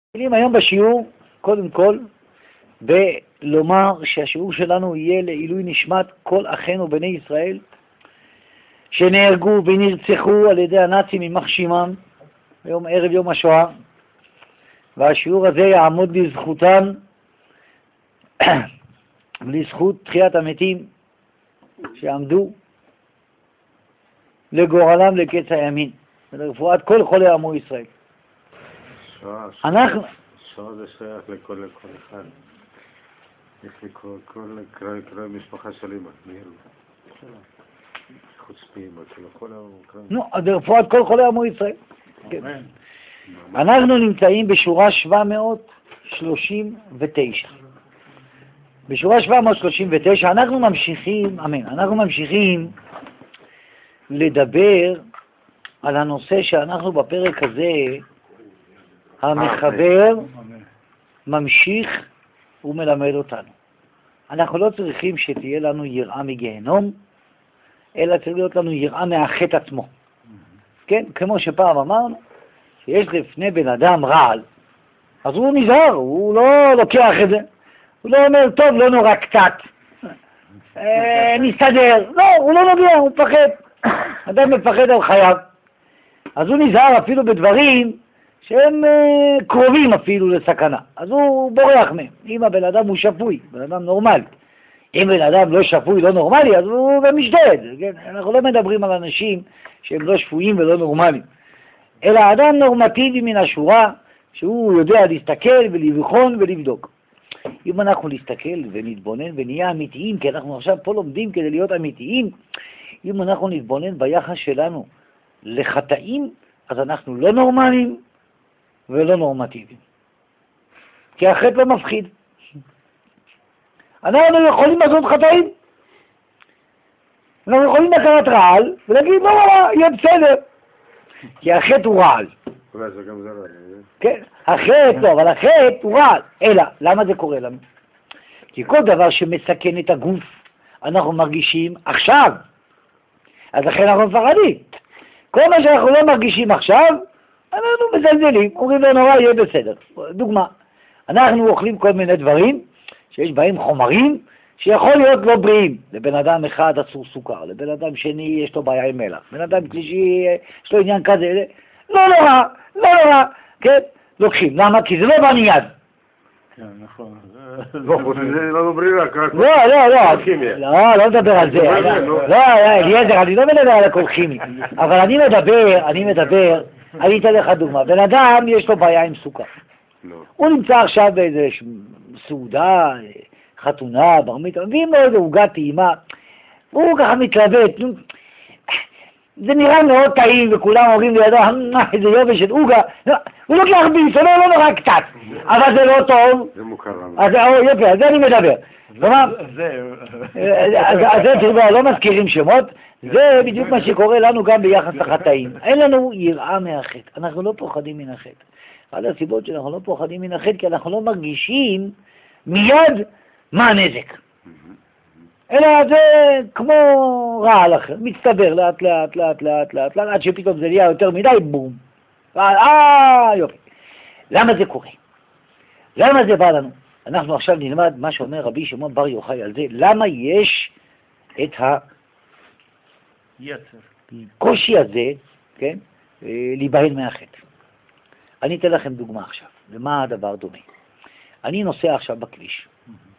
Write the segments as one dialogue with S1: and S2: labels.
S1: מתחילים היום בשיעור, קודם כל, ולומר שהשיעור שלנו יהיה לעילוי נשמת כל אחינו בני ישראל שנהרגו ונרצחו על ידי הנאצים יימח שמם היום ערב יום השואה, והשיעור הזה יעמוד לזכותם ולזכות תחיית המתים שעמדו לגורלם לקץ הימין ולרפואת כל חולי עמו ישראל. אנחנו
S2: שואה זה שייך לכל אחד. יש לי כל משפחה של אמא, חוץ מאמא, כל
S1: לרפואת כל חולי עמו ישראל. אנחנו נמצאים בשורה 739. בשורה 739 אנחנו ממשיכים לדבר על הנושא שאנחנו בפרק הזה המחבר ממשיך ומלמד אותנו. אנחנו לא צריכים שתהיה לנו יראה מגיהנום, אלא צריך להיות לנו יראה מהחטא עצמו. כן, כמו שפעם אמרנו, שיש לפני בן אדם רעל, אז הוא נזהר, הוא לא לוקח את זה. הוא לא אומר, טוב, לא נורא קצת, נסתדר. לא, הוא לא נוגע, הוא מפחד. אדם מפחד על חייו. אז הוא נזהר אפילו בדברים שהם קרובים אפילו לסכנה. אז הוא בורח מהם. אם הבן אדם הוא שפוי, בן אדם נורמלי. אם בן אדם לא שפוי, לא נורמלי, אז הוא גם משתעד. כן? אנחנו לא מדברים על אנשים שהם לא שפויים ולא נורמליים. אלא אדם נורמטיבי מן השורה, שהוא יודע להסתכל ולבחון ולבדוק. אם אנחנו נסתכל ונתבונן ונהיה אמיתיים, כי אנחנו עכשיו פה לומדים כדי להיות אמיתיים, אם אנחנו נתבונן ביחס שלנו לחטאים, אז אנחנו לא נורמליים ולא נורמטיביים. כי החטא לא מפחיד. אנחנו יכולים לעשות חטאים. אנחנו יכולים לקחת רעל ולהגיד, לא, יהיה בסדר. כי החטא הוא רעל.
S2: אולי זה גם זה רעל.
S1: כן, החטא לא, אבל החטא הוא רעל. אלא, למה זה קורה לנו? כי כל דבר שמסכן את הגוף, אנחנו מרגישים עכשיו. אז לכן אנחנו מפחדים. כל מה שאנחנו לא מרגישים עכשיו, אנחנו מזלזלים, אומרים לו נורא, יהיה בסדר. דוגמה, אנחנו אוכלים כל מיני דברים שיש בהם חומרים שיכול להיות לא בריאים. לבן אדם אחד אסור סוכר, לבן אדם שני יש לו בעיה עם מלח, לבן אדם שלישי יש לו עניין כזה, לא נורא, כן? לוקחים, למה? כי זה לא בא מיד.
S2: כן, נכון. לא, זה לא ברירה.
S1: לא מדבר על זה. לא, אליעזר, אני לא מדבר על הכל כימי. אבל אני מדבר, אני אתן לך דוגמה. בן אדם יש לו בעיה עם סוכר. הוא נמצא עכשיו באיזה סעודה, חתונה, בר מצווה, ואם לא איזה עוגה טעימה, הוא ככה מתלבט. זה נראה מאוד טעים, וכולם אומרים לידו, איזה יופי של עוגה. הוא לוקח ביס, לא נורא קצת, אבל זה לא טוב.
S2: זה מוכר לנו.
S1: אז יופי, על זה אני מדבר. אז זה תראו, לא מזכירים שמות, זה בדיוק מה שקורה לנו גם ביחס לחטאים. אין לנו יראה מהחטא, אנחנו לא פוחדים מן החטא. אחת הסיבות שאנחנו לא פוחדים מן החטא, כי אנחנו לא מרגישים מיד מה הנזק. אלא זה כמו רעל אחר, מצטבר לאט, עד שפתאום זה נהיה יותר מדי, בום. יופי. למה זה קורה? למה זה בא לנו? אנחנו עכשיו נלמד מה שאומר רבי שמעון בר יוחאי על זה, למה יש את הקושי הזה, כן, להיבהל מהחטא. אני אתן לכם דוגמה עכשיו, למה הדבר דומה. אני נוסע עכשיו בכביש,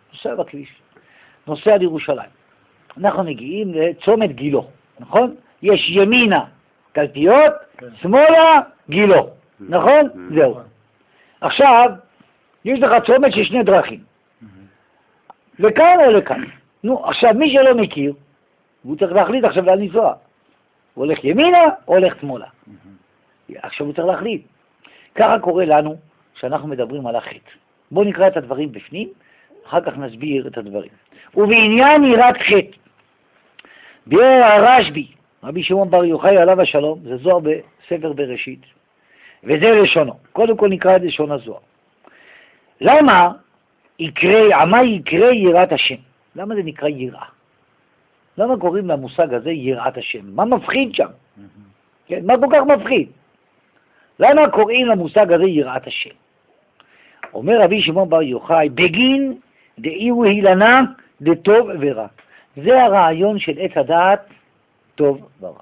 S1: נוסע לירושלים. אנחנו מגיעים לצומת גילו, נכון? יש ימינה קלפיות, שמאלה גילו, נכון? זהו. עכשיו, יש לך צומת של שני דרכים. לכאן או לכאן. נו, עכשיו מי שלא מכיר, הוא צריך להחליט עכשיו לאן לנסוע. הוא הולך ימינה או הולך שמאלה. עכשיו הוא צריך להחליט. ככה קורה לנו שאנחנו מדברים על החטא. בואו נקרא את הדברים בפנים, אחר כך נסביר את הדברים. ובעניין יראת חטא, ביאר הרשב"י, רבי שמעון בר יוחאי עליו השלום, זה זוהר בספר בראשית, וזה לשונו. קודם כל נקרא את לשון הזוהר. למה יקרה יראת השם? למה זה נקרא יראה? למה קוראים למושג הזה יראת השם? מה מפחיד שם? כן, מה כל כך מפחיד? למה קוראים למושג הזה יראת השם? אומר רבי שמעון בר יוחאי, בגין דאיהו אילנה דטוב ורע. זה הרעיון של עץ הדעת טוב ורע.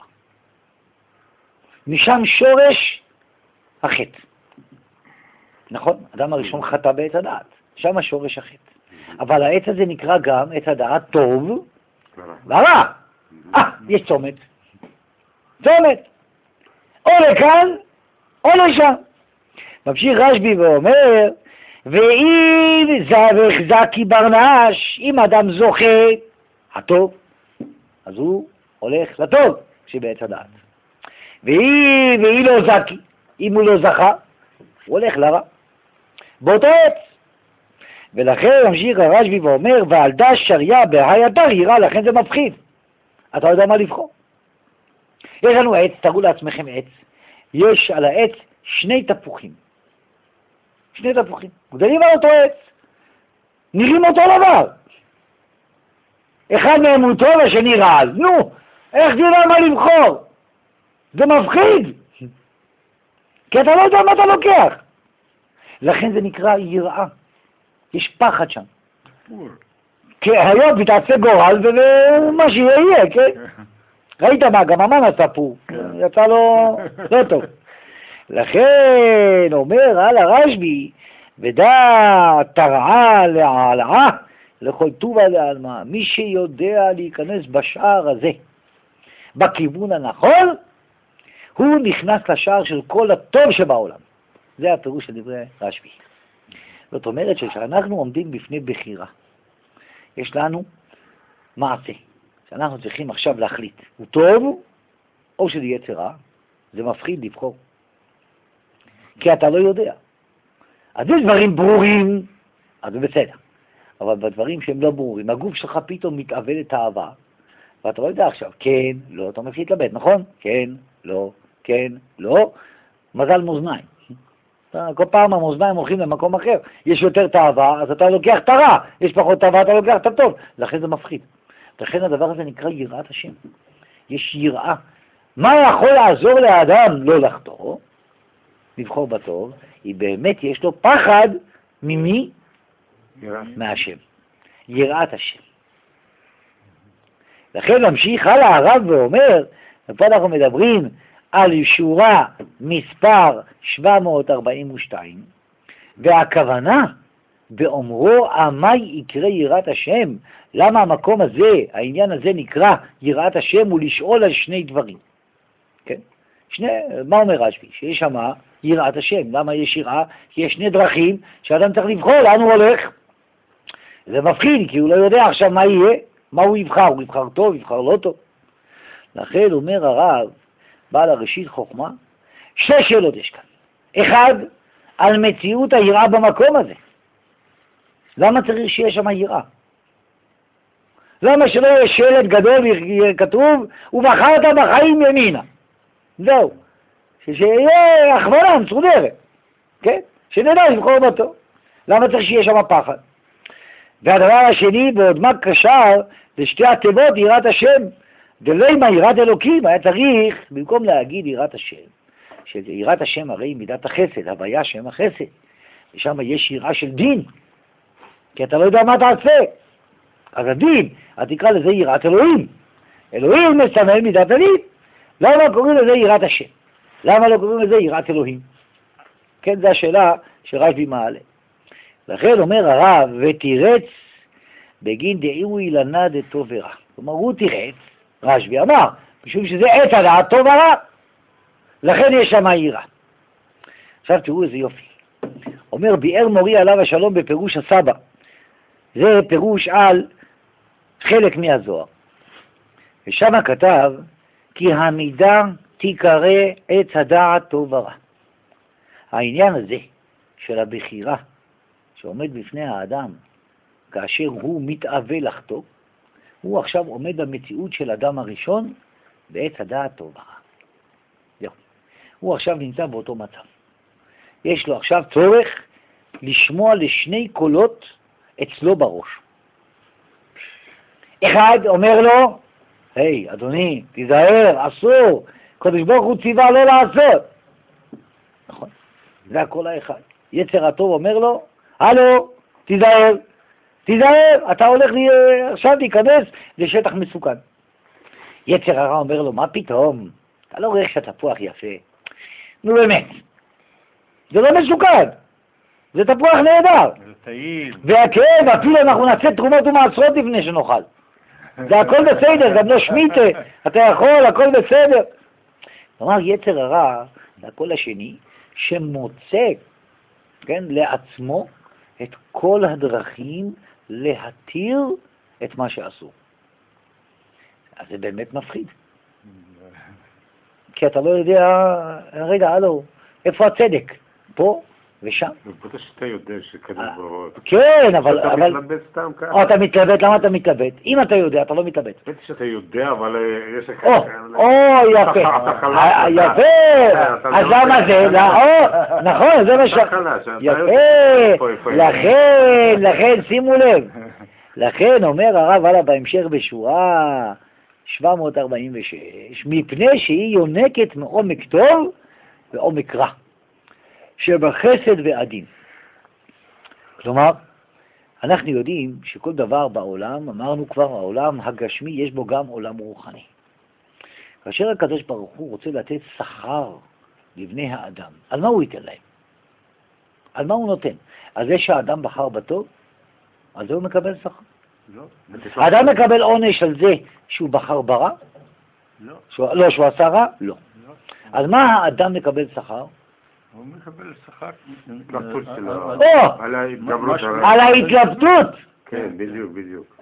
S1: משם שורש החטא. נכון? אדם הראשון חטא בעץ הדעת. שם שורש החטא. אבל העץ הזה נקרא גם עץ הדעת טוב ורע. יש צומת. צומת. או לכאן או לשם. ממשיך רשב"י ואומר, ואם זבח זקי ברנש, אם אדם זוכה הטוב, אז הוא הולך לטוב שבעץ הדעת. והיא לא זקי, אם הוא לא זכה, הוא הולך לרע. באותו עץ. ולכן ממשיך הרשב"י ואומר, ועל דש שריה בהי אתר יראה, לכן זה מפחיד. אתה יודע מה לבחור. יש לנו עץ, תראו לעצמכם עץ. יש על העץ שני תפוחים. שני תפוחים. גדלים על אותו עץ. נראים אותו דבר. אחד מהם הוא טוב, השני רע. נו, איך תדע מה לבחור? זה מפחיד. כי אתה לא יודע מה אתה לוקח. לכן זה נקרא יראה. יש פחד שם. כי היום תתעשה גורל ומה שיהיה, כן? ראית מה, גם המן עשה פור. יצא לו לא טוב. לכן אומר על הרשב"י, ודע תרעה לעלעה לכל טובה לעלמה. מי שיודע להיכנס בשער הזה, בכיוון הנכון, הוא נכנס לשער של כל הטוב שבעולם. זה הפירוש של דברי רשב"י. זאת אומרת שכשאנחנו עומדים בפני בחירה, יש לנו מעשה, שאנחנו צריכים עכשיו להחליט, הוא טוב או שזה יצר רע, זה מפחיד לבחור. כי אתה לא יודע. אז יש דברים ברורים, אז זה בסדר. אבל בדברים שהם לא ברורים, הגוף שלך פתאום מתאבד את האהבה, ואתה לא יודע עכשיו, כן, לא, אתה מתחיל להתלבט, נכון? כן, לא, כן, לא, מזל מאזניים. כל פעם המאזניים הולכים למקום אחר, יש יותר תאווה, אז אתה לוקח את הרע, יש פחות תאווה, אתה לוקח את הטוב, לכן זה מפחיד. לכן הדבר הזה נקרא יראת השם. יש יראה. מה יכול לעזור לאדם לא לחטוא? לבחור בטוב, היא באמת יש לו פחד ממי? מהשם. יראת השם. לכן ממשיך הלאה הרב ואומר, ופה אנחנו מדברים על שורה מספר 742, והכוונה באומרו עמי יקרא יראת השם. למה המקום הזה, העניין הזה נקרא יראת השם, הוא לשאול על שני דברים. כן? מה אומר רשב"י? שיש שם יראת השם. למה יש יראה? כי יש שני דרכים שאדם צריך לבחור לאן הוא הולך. זה מפחיד, כי הוא לא יודע עכשיו מה יהיה, מה הוא יבחר. הוא יבחר טוב, יבחר לא טוב. לכן אומר הרב, בעל הראשית חוכמה, שתי שאלות יש כאן. אחד, על מציאות היראה במקום הזה. למה צריך שיהיה שם יראה? למה שלא יהיה שלט גדול וכתוב, ובחרת בחיים ימינה? זהו. שיהיה הכוונה מסודרת. כן? שנדע לבחור בטוב. למה צריך שיהיה שם פחד? והדבר השני, בעוד מה קשר, זה שתי התיבות יראת השם. ולמה יראת אלוקים, היה צריך, במקום להגיד יראת השם, שיראת השם הרי מידת החסד, הוויה שם החסד, ושם יש יראה של דין, כי אתה לא יודע מה תעשה. אז הדין, אתה תקרא לזה יראת אלוהים. אלוהים מסמל מידת הדין. למה קוראים לזה יראת השם? למה לא קוראים לזה יראת אלוהים? כן, זו השאלה שרשב"י מעלה. לכן אומר הרב, ותירץ בגין דאיהו אילנה דטוב ורע. כלומר, הוא תירץ, רשב"י אמר, משום שזה עץ הדעת טוב ורע. לכן יש שם יראה. עכשיו תראו איזה יופי. אומר ביאר מורי עליו השלום בפירוש הסבא. זה פירוש על חלק מהזוהר. ושם כתב, כי המידה תיקרא עץ הדעת טוב ורע. העניין הזה של הבחירה שעומד בפני האדם כאשר הוא מתאווה לחטוא, הוא עכשיו עומד במציאות של אדם הראשון בעץ הדעת טוב ורע. זהו. הוא עכשיו נמצא באותו מצב. יש לו עכשיו צורך לשמוע לשני קולות אצלו בראש. אחד אומר לו, היי, אדוני, תיזהר, אסור, קדוש ברוך הוא ציווה לא לעשות. נכון? זה הקול האחד. יצר הטוב אומר לו, הלו, תיזהר, תיזהר, אתה הולך עכשיו להיכנס לשטח מסוכן. יצר הרע אומר לו, מה פתאום? אתה לא רואה איך שהתפוח יפה. נו באמת, זה לא מסוכן, זה תפוח נהדר.
S2: זה טעים.
S1: והכאב, אפילו אנחנו נעשה תרומות ומעשרות לפני שנאכל. זה הכל בסדר, גם לא שמיטה, אתה יכול, הכל בסדר. כלומר, יצר הרע, זה הקול השני, שמוצא, כן, לעצמו את כל הדרכים להתיר את מה שאסור. אז זה באמת מפחיד. כי אתה לא יודע, רגע, הלו, איפה הצדק? פה ושם.
S2: ובטח שאתה יודע שכדור בראש.
S1: כן, אבל...
S2: אתה מתלבט סתם ככה.
S1: אתה מתלבט, למה אתה מתלבט? אם אתה יודע, אתה לא מתלבט.
S2: בטח שאתה יודע, אבל יש לך...
S1: יפה. יפה. אז למה זה? נכון, זה מה ש... יפה. לכן, שימו לב. לכן אומר הרב הלאה בהמשך בשורה 746, מפני שהיא יונקת מעומק טוב ועומק רע, שבחסד ועדין. כלומר, אנחנו יודעים שכל דבר בעולם, אמרנו כבר, העולם הגשמי יש בו גם עולם רוחני. כאשר הקדוש ברוך הוא רוצה לתת שכר לבני האדם, על מה הוא ייתן להם? על מה הוא נותן? על זה שהאדם בחר בטוב? על זה הוא מקבל שכר.
S2: לא.
S1: האדם מקבל עונש על זה שהוא בחר ברע?
S2: לא.
S1: לא, שהוא עשה רע? לא. על מה האדם מקבל שכר?
S2: הוא מקבל שכר התלבטות שלו.
S1: על
S2: ההתגברות.
S1: על ההתלבטות.
S2: כן, בדיוק.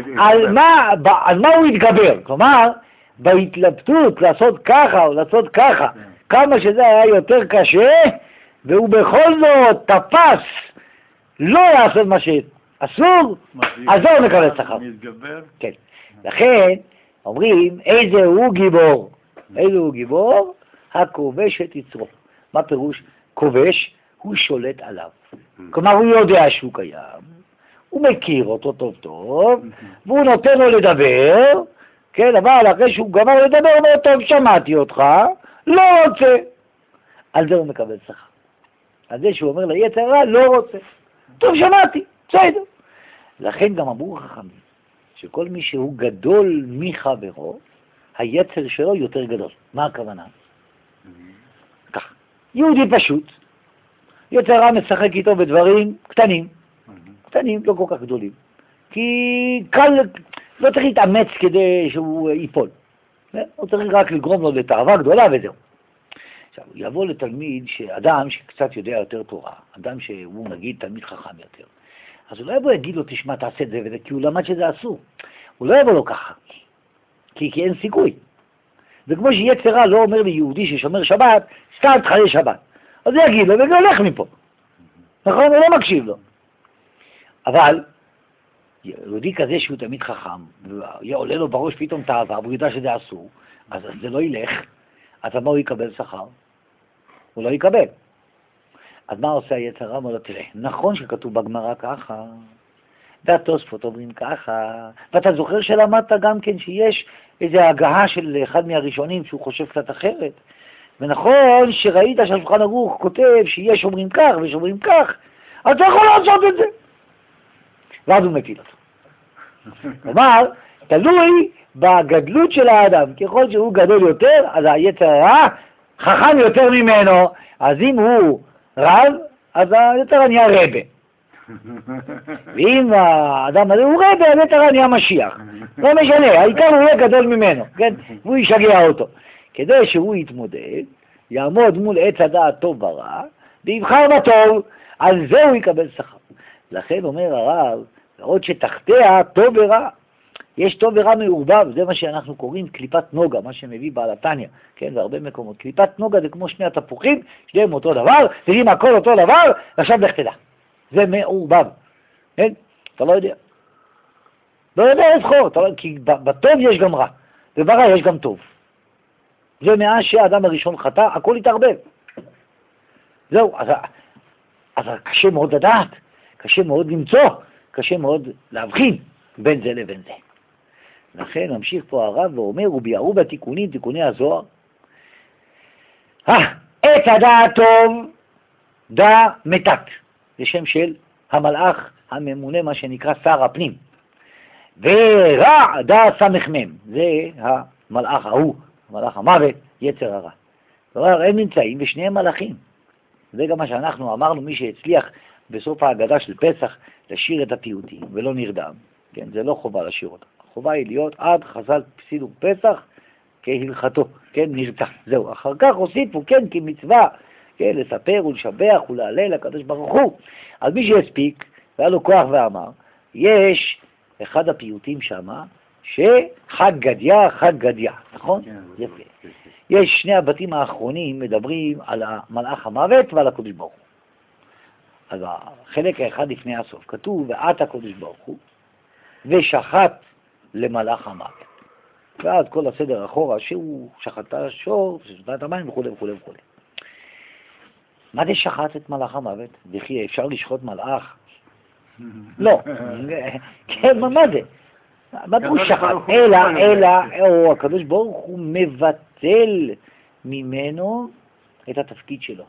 S1: על מה הוא יתגבר? כלומר, בהתלבטות לעשות ככה או לעשות ככה, כמה שזה היה יותר קשה, והוא בכל זאת תפס לא לעשות מה שאסור, אז זה הוא מקבל שכר. כן. לכן אומרים, איזה הוא גיבור? איזה הוא גיבור? הכובש את יצרו. מה פירוש? כובש, הוא שולט עליו. כלומר, הוא יודע שהוא קיים, הוא מכיר אותו טוב טוב, והוא נותן לו לדבר, כן, אבל אחרי שהוא גמר לדבר, הוא אומר, טוב, שמעתי אותך, לא רוצה. על זה הוא מקבל שכר. על זה שהוא אומר ליצר הרע, לא רוצה. טוב, שמעתי, בסדר. לכן גם אמרו חכמים, שכל מי שהוא גדול מחברו, היצר שלו יותר גדול. מה הכוונה? כך. יהודי פשוט, יצר הרע משחק איתו בדברים קטנים, לא כל כך גדולים. כי קל, לא צריך להתאמץ כדי שהוא ייפול. הוא צריך רק לגרום לו לתאווה גדולה וזהו. עכשיו, יבוא לתלמיד, אדם שקצת יודע יותר תורה, אדם שהוא נגיד תלמיד חכם יותר, אז הוא לא יבוא להגיד לו, תשמע, תעשה את זה וזה, כי הוא למד שזה אסור. הוא לא יבוא לו ככה, כי אין סיכוי. וכמו שיצר הרע לא אומר ליהודי ששומר שבת, סתם תחלל שבת. אז הוא יגיד לו, וזה הולך מפה. נכון? הוא לא מקשיב לו. אבל יהודי כזה שהוא תמיד חכם, ועולה לו בראש פתאום תאווה, והוא יודע שזה אסור, אז זה לא ילך. אז מה הוא יקבל שכר? הוא לא יקבל. אז מה עושה היצר הרע? אומר לו, תראה, נכון שכתוב בגמרא ככה, והתוספות אומרים ככה, ואתה זוכר שלמדת גם כן שיש איזו הגעה של אחד מהראשונים שהוא חושב קצת אחרת, ונכון שראית שהשולחן ערוך כותב שיש אומרים כך ויש אומרים כך, אז אתה יכול לעשות את זה. ואז הוא מפיל אותו. כלומר, תלוי בגדלות של האדם. ככל שהוא גדול יותר, אז היצר הרע חכם יותר ממנו. אז אם הוא רב, אז היצר הרע נהיה רבה. ואם האדם הזה הוא רבה, היצר הרע נהיה משיח. לא משנה, העיקר הוא יהיה גדול ממנו, כן? והוא ישגע אותו. כדי שהוא יתמודד, יעמוד מול עץ הדעת טוב ורע, ויבחר בטוב, על זה הוא יקבל שכר. לכן אומר הרב, עוד שתחתיה טוב ורע. יש טוב ורע מעורבב, זה מה שאנחנו קוראים קליפת נוגה, מה שמביא בעל התניא, כן, בהרבה מקומות. קליפת נוגה זה כמו שני התפוחים, שניהם אותו דבר, תראים הכל אותו דבר, ועכשיו לך תדע. זה מעורבב, כן? אתה לא יודע. לא יודע לבחור, כי בטוב יש גם רע, וברע יש גם טוב. זה מאז שהאדם הראשון חטא, הכל התערבב. זהו, אז קשה מאוד לדעת, קשה מאוד למצוא, קשה מאוד להבחין בין זה לבין זה. לכן ממשיך פה הרב ואומר, וביארו בתיקונים, תיקוני הזוהר, עת הדעת טוב, דע מתת, זה שם של המלאך הממונה, מה שנקרא שר הפנים. ורע דה סמ"ם, זה המלאך ההוא, מלאך המוות, יצר הרע. כלומר, הם נמצאים ושניהם מלאכים. זה גם מה שאנחנו אמרנו, מי שהצליח בסוף ההגדה של פסח לשיר את הפיוטים ולא נרדם. כן, זה לא חובה לשיר אותה. החובה היא להיות עד חז"ל סידור פסח כהלכתו, כן, נרצה. זהו, אחר כך הוסיפו, כן, כמצווה, כן, לספר ולשבח ולהלל לקדוש ברוך הוא. אז מי שהספיק, והיה לו כוח ואמר, יש אחד הפיוטים שמה, שחג גדיה, חג גדיה, נכון?
S2: כן,
S1: יפה. יש שני הבתים האחרונים מדברים על המלאך המוות ועל הקדוש ברוך הוא. אז החלק האחד לפני הסוף כתוב, ואת הקדוש ברוך הוא, ושחט למלאך המוות. ואז כל הסדר אחורה, שהוא שחט את השור, ששתה את המים וכו' וכו' וכו'. מה זה שחט את מלאך המוות? וכי אפשר לשחוט מלאך? לא. כן, מה זה? מה הוא שחט? אלא, הקדוש ברוך הוא מבטל ממנו את התפקיד שלו.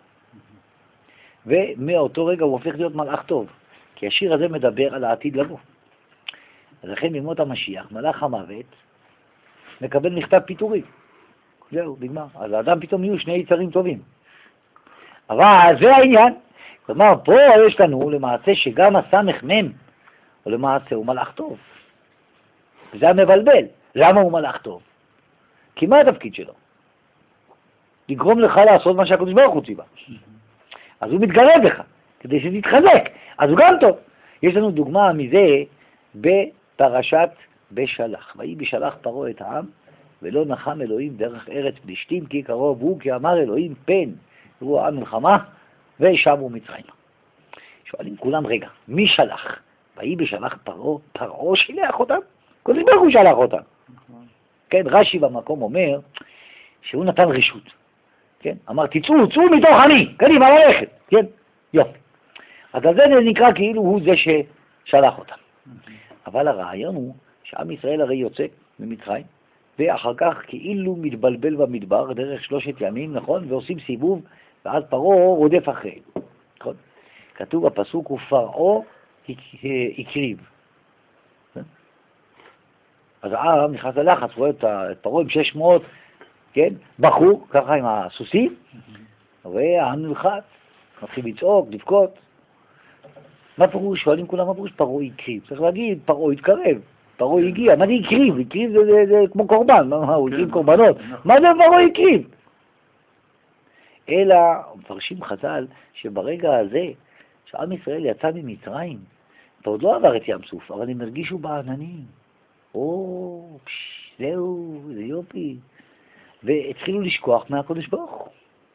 S1: ומאותו רגע הוא הופך להיות מלאך טוב. כי השיר הזה מדבר על העתיד לבוא. אז לכן במות המשיח, מלאך המוות מקבל מכתב פיטורים. זהו, נגמר. אז האדם פתאום יהיו שני יצרים טובים. אבל זה העניין. כלומר, פה יש לנו למעשה שגם הסמ"ם, או למעשה הוא מלאך טוב. וזה המבלבל. למה הוא מלאך טוב? כי מה התפקיד שלו? לגרום לך לעשות מה שהקדוש ברוך הוא ציווה. אז הוא מתגרה בך, כדי שתתחזק. אז הוא גם טוב. יש לנו דוגמה מזה בפרשת בשלח. ויהי בשלח פרעה את העם, ולא נחם אלוהים דרך ארץ פלישתים, כי קרוב הוא, כי אמר אלוהים פן, הוא העם מלחמה, ושבו מצרים. שואלים כולם, רגע, מי שלח? ויהי בשלח פרעה, פרעה שילח אותם? קודם ברוך הוא שלח אותם. כן, רש"י במקום אומר שהוא נתן רשות. כן, אמר, צאו מתוך אני, קדימה ללכת. כן, יופי. אז זה נקרא כאילו הוא זה ששלח אותם. אבל הרעיון הוא שעם ישראל הרי יוצא ממצרים, ואחר כך כאילו מתבלבל במדבר דרך 3 ימים, נכון? ועושים סיבוב, ואז פרעה רודף אחרי. נכון? כתוב בפסוק, ופרעה הקריב. אז העם נכנס ללחץ, רואה את פרעה עם 600, כן? בחור, ככה עם הסוסים, והעם נלחץ, מתחיל לצעוק, לבכות. מה פירוש? שואלים כולם מה פירוש? פרעה הקריב. צריך להגיד, פרעה התקרב, פרעה הגיע. מה זה הקריב? הקריב זה כמו קורבן, הוא הקריב קורבנות. מה זה פרעה הקריב? אלא, מפרשים חז"ל, שברגע הזה, שעם ישראל יצא ממצרים, ועוד לא עבר את ים סוף, אבל הם הרגישו בעננים. זהו, זה יופי. והתחילו לשכוח מהקדוש ברוך הוא.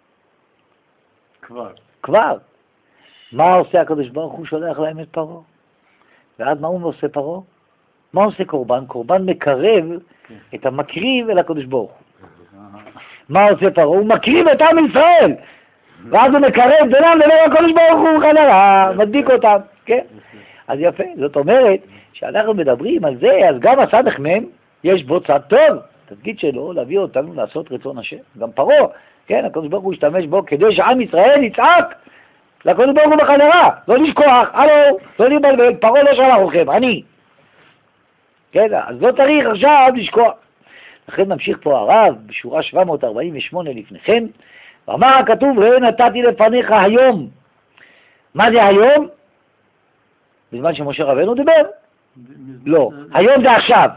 S1: כבר. מה עושה הקדוש ברוך הוא? שולח להם את פרעה. ועד מה הוא עושה פרעה? מה עושה קורבן? קורבן מקרב את המקריב אל הקדוש ברוך הוא. מה עושה פרעה? הוא מקריב את עם ישראל. ואז הוא מקרב בינם לבין הקדוש ברוך הוא חזרה, מדביק אותם. כן? אז יפה. זאת אומרת שאנחנו מדברים על זה, אז גם הסמ"ם יש בו צד טוב. התפקיד שלו להביא אותנו לעשות רצון השם. גם פרעה, כן, הקדוש ברוך הוא השתמש בו כדי שעם ישראל יצעק לקדוש ברוך הוא בחזרה. לא לשכוח, לא לבלבל, פרעה לא שלח אתכם, אני. כן, אז לא צריך עכשיו לשכוח. לכן ממשיך פה הרב בשורה 748 לפניכם, ואמר הכתוב, ראה נתתי לפניך היום. מה זה היום? בזמן שמשה רבנו דיבר? לא, היום זה עכשיו.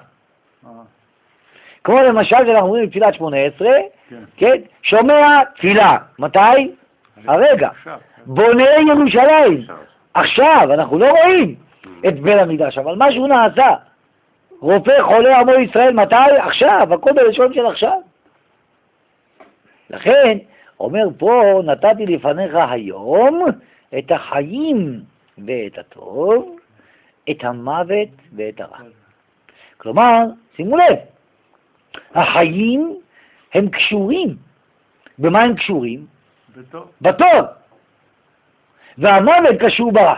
S1: כמו למשל שאנחנו אומרים בתפילת 18, כן? שומע תפילה. מתי? הרגע. בונה ירושלים. עכשיו, אנחנו לא רואים את בית המקדש, אבל משהו נעשה. רופא חולה עמו ישראל, מתי? עכשיו, הכל בלשון של עכשיו. לכן, אומר פה, נתתי לפניך היום את החיים ואת הטוב, את המוות ואת הרע. כלומר, שימו לב, החיים הם קשורים. במה הם קשורים? בטוב. והמוות קשור ברע.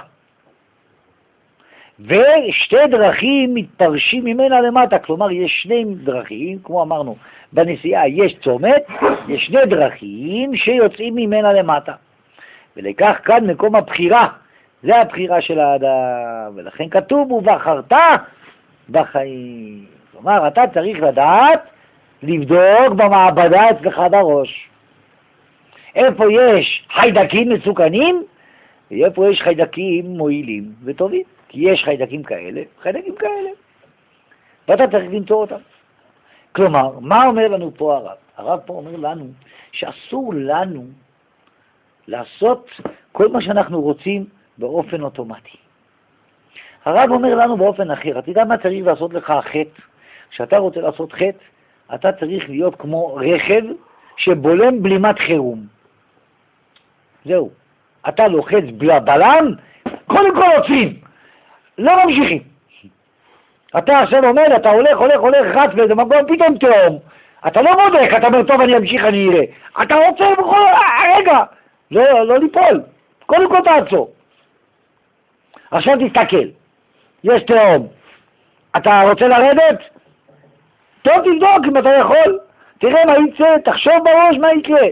S1: ושתי דרכים מתפרשים ממנה למטה, כלומר יש 2 דרכים, כמו אמרנו, בנסיעה יש צומת, יש 2 דרכים שיוצאים ממנה למטה. ולכך כאן מקום הבחירה זה הבחירה של האדם, ולכן כתוב ובחרת בחיים. כלומר, אתה צריך לדעת, לבדוק במעבדה אצלך בראש. איפה יש חיידקים מסוכנים, ואיפה יש חיידקים מועילים וטובים. כי יש חיידקים כאלה, חיידקים כאלה. ואתה צריך למצוא אותם. כלומר, מה אומר לנו פה הרב? הרב פה אומר לנו שאסור לנו לעשות כל מה שאנחנו רוצים באופן אוטומטי. הרב אומר לנו באופן אחר, אתה יודע מה צריך לעשות לך החטא? כשאתה רוצה לעשות חטא, אתה צריך להיות כמו רכב שבולם בלימת חירום. זהו. אתה לוחץ בלם, קודם כל עוצרים, לא ממשיכים. אתה עכשיו עומד, אתה הולך, רץ באיזה מקום, פתאום תאום. אתה לא בודק, אתה אומר, טוב, אני אמשיך, אני אראה. אתה רוצה בכל רגע, לא ליפול. קודם כל תעצור. עכשיו תסתכל, יש תאום. אתה רוצה לרדת? טוב, תבדוק אם אתה יכול. תראה מה יצא, תחשוב בראש מה יקרה.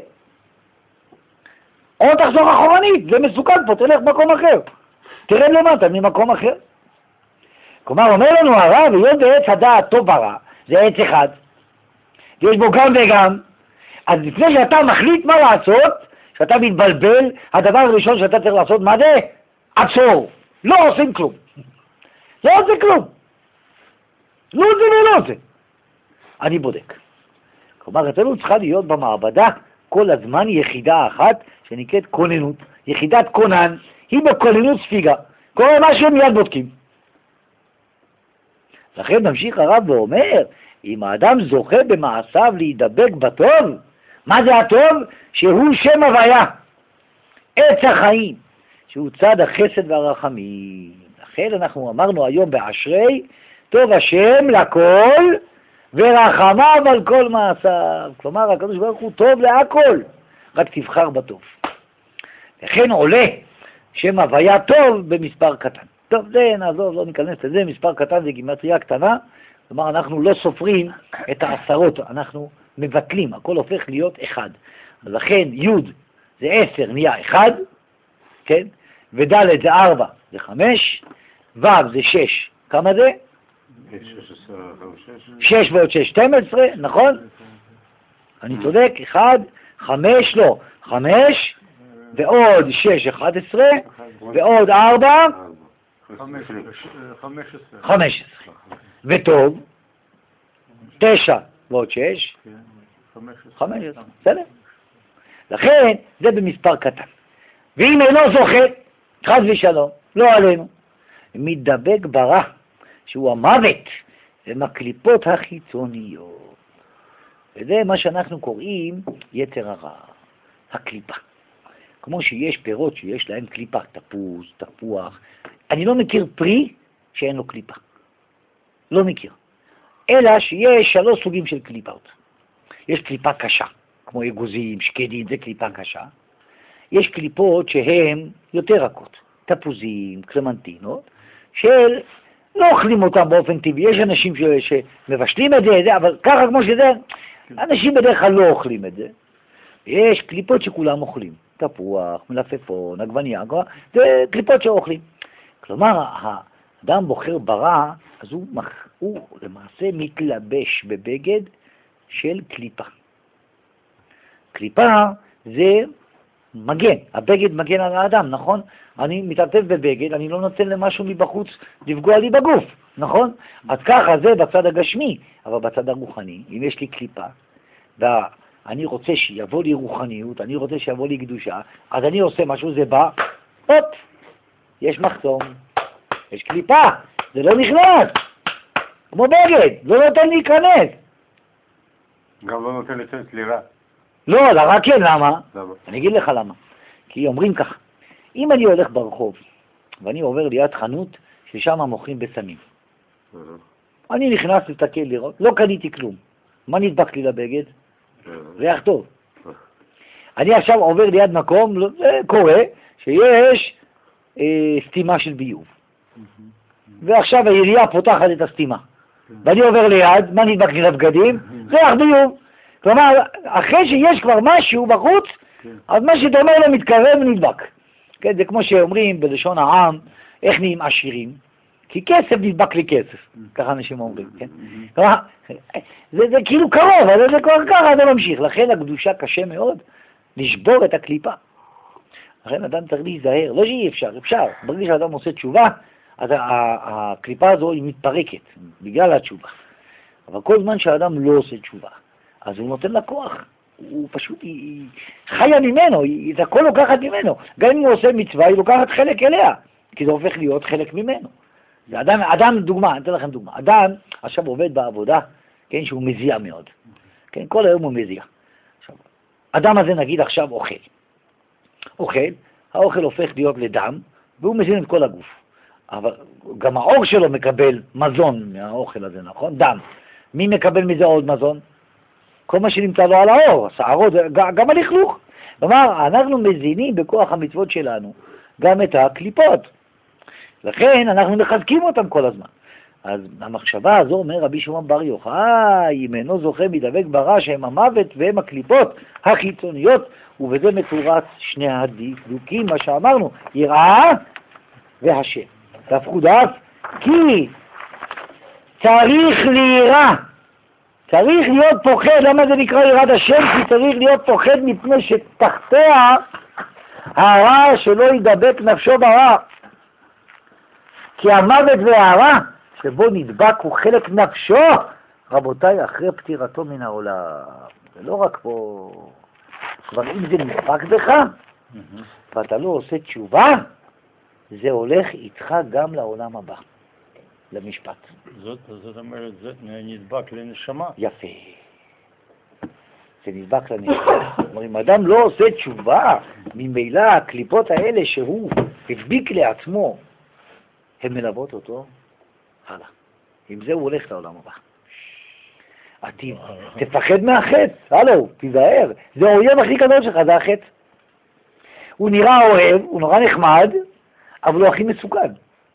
S1: או תחזור אחורנית, זה מסוכן פה, תלך במקום אחר. תרד למטה ממקום אחר. כלומר, אומר לנו הרב, היות בעץ הדעת טוב ורע, זה עץ אחד, ויש בו גם וגם, אז לפני שאתה מחליט מה לעשות, שאתה מתבלבל, הדבר הראשון שאתה צריך לעשות, מה זה? עצור. לא עושים כלום. לא עושה כלום. לא זה ולא זה. אני בודק. כלומר, אצלנו צריכה להיות במעבדה כל הזמן יחידה אחת, שנקראת כוננות. יחידת כונן, היא בכוננות ספיגה. קורה משהו מיד בודקים. לכן ממשיך הרב ואומר, אם האדם זוכה במעשיו להידבק בטוב, מה זה הטוב? שהוא שם הוויה, עץ החיים, שהוא צד החסד והרחמים. לכן אנחנו אמרנו היום באשרי, טוב השם לכל ורחמיו על כל מעשיו. כלומר, הקדוש ברוך הוא טוב להכל, רק תבחר בטוב. לכן עולה שם הוויה טוב במספר קטן. טוב, זה נעזוב, לא ניכנס לזה, מספר קטן זה גימטריה קטנה, כלומר אנחנו לא סופרים את העשרות, אנחנו מבטלים, הכל הופך להיות אחד. אז לכן י' זה 10 נהיה 1, כן? וד' זה 4 זה 5, ו' זה 6, כמה זה? 6 ועוד 6, 12, נכון? אני צודק, 1, 5, לא, 5, ועוד 6, 11, ועוד 4, 15. וטוב, 9 ועוד 6, 15. בסדר? לכן זה במספר קטן. ואם אינו זוכה, חס ושלום, לא עלינו, מתדבק ברע, שהוא המוות, עם הקליפות החיצוניות. וזה מה שאנחנו קוראים יצר הרע, הקליפה. כמו שיש פירות שיש להם קליפה, תפוז, תפוח. אני לא מכיר פרי שאין לו קליפה. לא מכיר. אלא שיש 3 סוגים של קליפות. יש קליפה קשה, כמו אגוזים, שקדים, זה קליפה קשה. יש קליפות שהן יותר רכות, תפוזים, קלמנטינות, של לא אוכלים אותם באופן טבעי. יש אנשים שמבשלים את זה, אבל ככה כמו שזה, אנשים בדרך כלל לא אוכלים את זה. יש קליפות שכולם אוכלים. תפוח, מלפפון, עגבנייה, זה קליפות שאוכלים. כלומר, האדם בוחר ברע, אז הוא למעשה מתלבש בבגד של קליפה. קליפה זה מגן, הבגד מגן על האדם, נכון? אני מתעטף בבגד, אני לא נותן למשהו מבחוץ לפגוע לי בגוף, נכון? אז ככה זה בצד הגשמי, אבל בצד הרוחני, אם יש לי קליפה, אני רוצה שיבוא לי רוחניות, אני רוצה שיבוא לי קדושה, אז אני עושה משהו, זה בא, הופ, יש מחסום, יש קליפה, זה לא נכנס, כמו בגד, לא נותן להיכנס.
S2: גם לא נותן לצאת לירה.
S1: לא, לרע כן, למה? אני אגיד לך למה. כי אומרים כך, אם אני הולך ברחוב, ואני עובר ליד חנות ששם מוכרים בסמים, אני נכנס להסתכל לראות, לא קניתי כלום, מה נדבק לי לבגד? ריח טוב. אני עכשיו עובר ליד מקום, זה קורה, שיש סתימה של ביוב. ועכשיו העירייה פותחת את הסתימה. ואני עובר ליד, מה נדבק לי לבגדים? ריח ביוב. כלומר, אחרי שיש כבר משהו בחוץ, אז מה שדומה לו מתקרב ונדבק. כן, זה כמו שאומרים בלשון העם, איך נהיים עשירים? כי כסף נדבק לכסף, ככה אנשים אומרים, כן? זה כאילו קרוב, אבל זה כבר ככה, זה ממשיך. לכן הקדושה קשה מאוד לשבור את הקליפה. לכן אדם צריך להיזהר, לא שאי אפשר, אפשר. ברגע שאדם עושה תשובה, אז הקליפה הזו היא מתפרקת, בגלל התשובה. אבל כל זמן שהאדם לא עושה תשובה, אז הוא נותן לה כוח. הוא פשוט, היא חיה ממנו, היא הכל לוקחת ממנו. גם אם הוא עושה מצווה, היא לוקחת חלק אליה, כי זה הופך להיות חלק ממנו. אדם, דוגמה, אני אתן לכם דוגמה. אדם עכשיו עובד בעבודה, כן, שהוא מזיע מאוד. כן, כל היום הוא מזיע. עכשיו, אדם הזה נגיד עכשיו אוכל, האוכל הופך להיות לדם, והוא מזין את כל הגוף. אבל גם העור שלו מקבל מזון מהאוכל הזה, נכון? דם. מי מקבל מזה עוד מזון? כל מה שנמצא לו על העור, השערות, גם הלכלוך. כלומר, אנחנו מזינים בכוח המצוות שלנו גם את הקליפות. לכן אנחנו מחזקים אותם כל הזמן. אז המחשבה הזו אומר רבי שמעון בר יוחאי, אם אינו זוכה מדבק ברע שהם המוות והם הקליפות החיצוניות, ובזה מתורץ שני הדקדוקים, מה שאמרנו, יראה והשם. תהפכו דף, כי צריך ליראה. צריך להיות פוחד. למה זה נקרא יראת השם? כי צריך להיות פוחד מפני שתחתיה הרע שלא ידבק נפשו ברע. כי המוות והרע שבו נדבק הוא חלק נפשו, רבותיי, אחרי פטירתו מן העולם. זה לא רק פה, כבר אם זה נדבק בך, ואתה לא עושה תשובה, זה הולך איתך גם לעולם הבא, למשפט.
S3: זאת אומרת, זה נדבק לנשמה.
S1: יפה. זה נדבק לנשמה. כלומר, אם אדם לא עושה תשובה, ממילא הקליפות האלה שהוא הדביק לעצמו, הן מלוות אותו הלאה. עם זה הוא הולך לעולם הבא. תפחד מהחץ, הלו, תיזהר. זה האויב הכי גדול שלך, זה החץ. הוא נראה אוהב, הוא נורא נחמד, אבל הוא הכי מסוכן.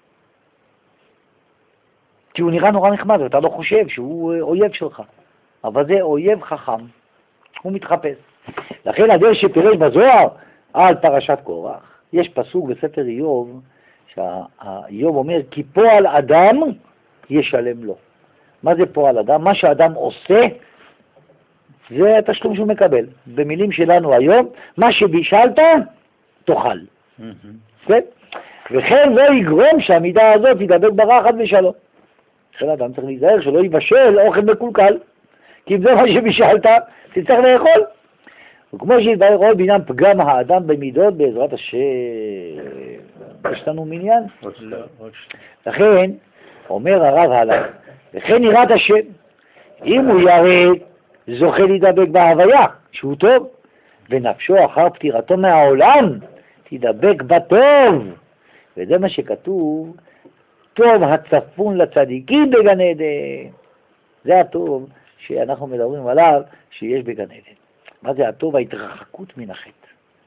S1: כי הוא נראה נורא נחמד, ואתה לא חושב שהוא אויב שלך. אבל זה אויב חכם. הוא מתחפש. לכן הדרך שפירש בזוהר על פרשת קורח, יש פסוק בספר איוב, שהאיוב אומר, כי פועל אדם ישלם לו. מה זה פועל אדם? מה שאדם עושה, זה התשלום שהוא מקבל. במילים שלנו היום, מה שבישלת, תאכל. כן? וכן לא יגרום שהמידה הזאת ידבק ברע חד ושלום. לכן אדם צריך להיזהר שלא יבשל אוכל מקולקל, כי אם זה מה שבישלת, תצטרך לאכול. וכמו שהתברר עוד בעניין פגם האדם במידות בעזרת השם. יש לנו מניין? לכן, אומר הרב הלאה, וכן יראת השם, אם הוא ירא, זוכה להידבק בהוויה, שהוא טוב, ונפשו אחר פטירתו מהעולם, תידבק בטוב. וזה מה שכתוב, טוב הצפון לצדיקים בגן עדן. זה הטוב שאנחנו מדברים עליו, שיש בגן עדן. מה זה הטוב? ההתרחקות מן החטא.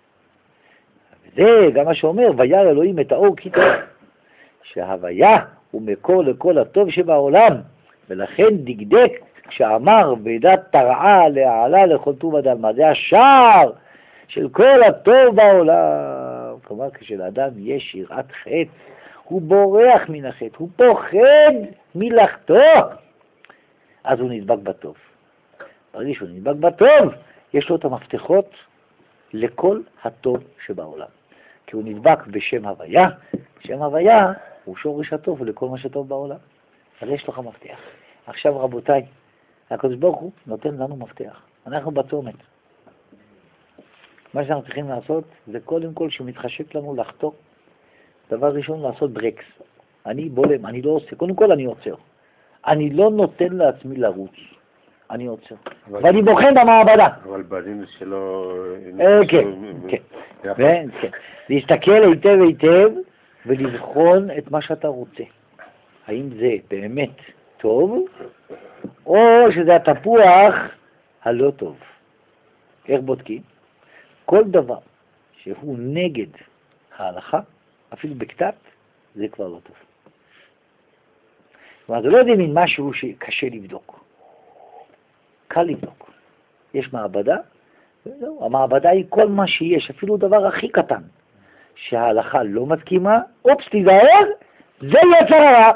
S1: וזה גם מה שאומר, וירא אלוהים את האור כי טוב. שההוויה הוא מקור לכל הטוב שבעולם, ולכן דקדק כשאמר וידעת תרעה להעלה לכל טוב אדם. מה זה השער של כל הטוב בעולם? כלומר, כשלאדם יש יראת חטא, הוא בורח מן החטא, הוא פוחד מלחטוא, אז הוא נדבק בטוב. ברגע שהוא נדבק בטוב, יש לו את המפתחות לכל הטוב שבעולם. כי הוא נדבק בשם הוויה, שם הוויה הוא שורש הטוב לכל מה שטוב בעולם. אז יש לך מפתח. עכשיו רבותיי, הקדוש ברוך הוא נותן לנו מפתח. אנחנו בצומת. מה שאנחנו צריכים לעשות זה קודם כל שמתחשק לנו לחטוא. דבר ראשון לעשות ברקס. אני בולם, אני לא עושה. קודם כל אני עוצר. אני לא נותן לעצמי לרוץ. אני עוצר. ואני בוחן במעבדה.
S2: אבל בנים שלו...
S1: כן, כן. להסתכל היטב היטב ולבחון את מה שאתה רוצה. האם זה באמת טוב, או שזה התפוח הלא טוב. איך בודקים? כל דבר שהוא נגד ההלכה, אפילו בקצת, זה כבר לא טוב. כלומר, זה לא יודע מין משהו שקשה לבדוק. קל לבדוק. יש מעבדה, וזהו, המעבדה היא כל מה שיש, אפילו דבר הכי קטן, שההלכה לא מסכימה, אופס, תיזהר, זה יצר הרע.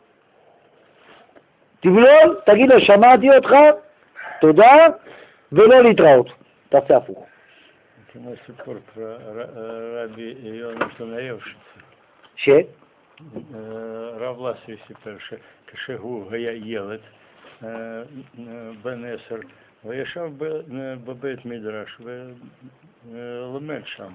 S1: תבלול, תגיד לו, שמעתי אותך, תודה, ולא להתראות. תעשה הפוך.
S3: כמו סיפור רבי יונתן היובשיץ.
S1: ש?
S3: רב לסרי סיפר שכשהוא היה ילד, בן 10, וישב בבית מדרש ולמד שם.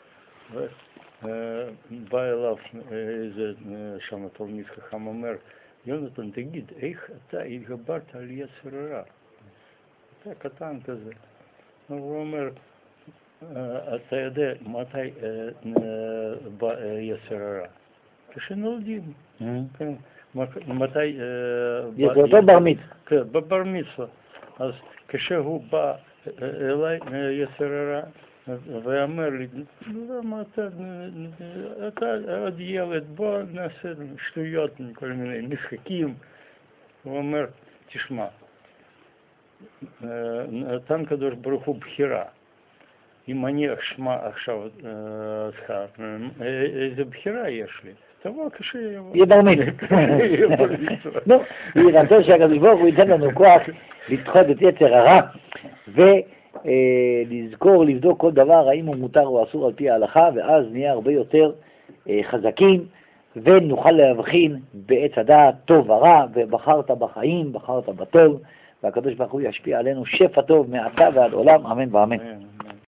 S3: בא אליו איזה שם תלמיד חכם, אומר, יונתן, תגיד, איך אתה התגברת על יצר הרע? אתה קטן כזה. הוא אומר, אתה יודע מתי בא יצר הרע? כשנולדים. מתי...
S1: אותו בר מצווה.
S3: כן, בבר מצווה. אז כשהוא בא אליי יצר הרע, ואמר לי, למה אתה עוד ילד, בוא נעשה שטויות, כל מיני משחקים. הוא אומר, תשמע, נתן קדוש ברוך הוא בחירה. אם אני אשמע עכשיו שכר, איזה בחירה יש לי? תבוא
S1: יהיה בר מצווה. נו, יהי רצון שהקדוש ברוך הוא ייתן לנו כוח לדחות את יצר הרע, ולזכור, לבדוק כל דבר, האם הוא מותר או אסור על פי ההלכה, ואז נהיה הרבה יותר חזקים, ונוכל להבחין בעץ הדעת טוב ורע, ובחרת בחיים, בחרת בטוב, והקדוש ברוך הוא ישפיע עלינו שפע טוב מעתה ועד עולם, אמן ואמן.